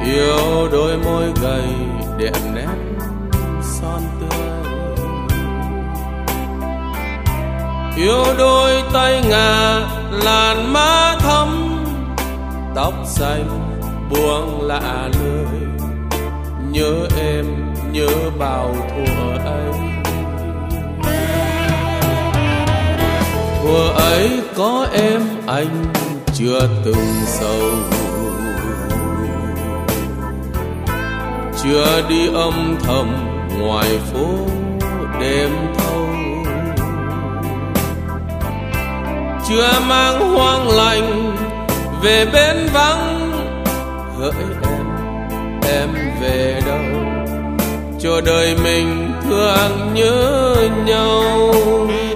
yêu đôi môi gầy đẹp nét son tươi, yêu đôi tay ngà làn má thắm, tóc xanh buông lạ lơi, nhớ em nhớ bao thuở ấy. Thuở ấy có em anh chưa từng sầu, chưa đi âm thầm ngoài phố đêm thâu, chưa mang hoang lạnh về bên vắng. Hỡi em về đâu, cho đời mình thương nhớ nhau.